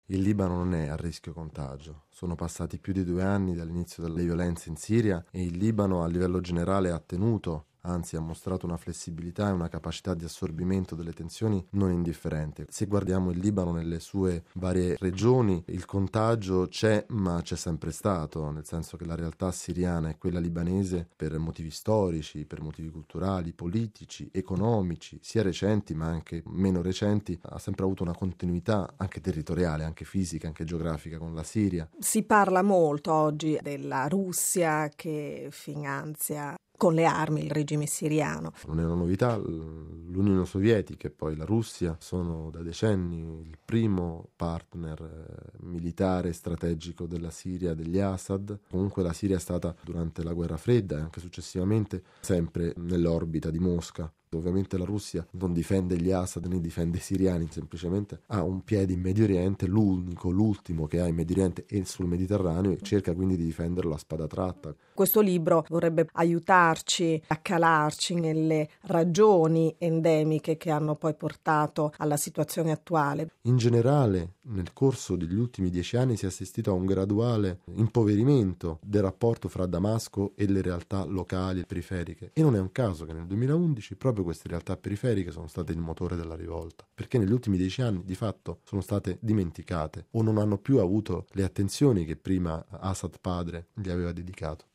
Il Libano non è a rischio contagio. Sono passati più di 2 anni dall'inizio delle violenze in Siria e il Libano a livello generale ha tenuto, anzi ha mostrato una flessibilità e una capacità di assorbimento delle tensioni non indifferente. Se guardiamo il Libano nelle sue varie regioni, il contagio c'è, ma c'è sempre stato, nel senso che la realtà siriana e quella libanese, per motivi storici, per motivi culturali, politici, economici, sia recenti ma anche meno recenti, ha sempre avuto una continuità anche territoriale, anche fisica, anche geografica con la Siria. Si parla molto oggi della Russia che finanzia con le armi il regime siriano. Non è una novità, l'Unione Sovietica e poi la Russia sono da decenni il primo partner militare strategico della Siria, degli Assad. Comunque la Siria è stata durante la guerra fredda e anche successivamente sempre nell'orbita di Mosca. Ovviamente la Russia non difende gli Assad né difende i siriani, semplicemente ha un piede in Medio Oriente, l'ultimo che ha in Medio Oriente e sul Mediterraneo, e cerca quindi di difenderlo a spada tratta. Questo libro vorrebbe aiutarci a calarci nelle ragioni endemiche che hanno poi portato alla situazione attuale. In generale, nel corso degli ultimi 10 anni si è assistito a un graduale impoverimento del rapporto fra Damasco e le realtà locali e periferiche. E non è un caso che nel 2011 proprio queste realtà periferiche sono state il motore della rivolta, perché negli ultimi 10 anni di fatto sono state dimenticate o non hanno più avuto le attenzioni che prima Assad padre gli aveva dedicato.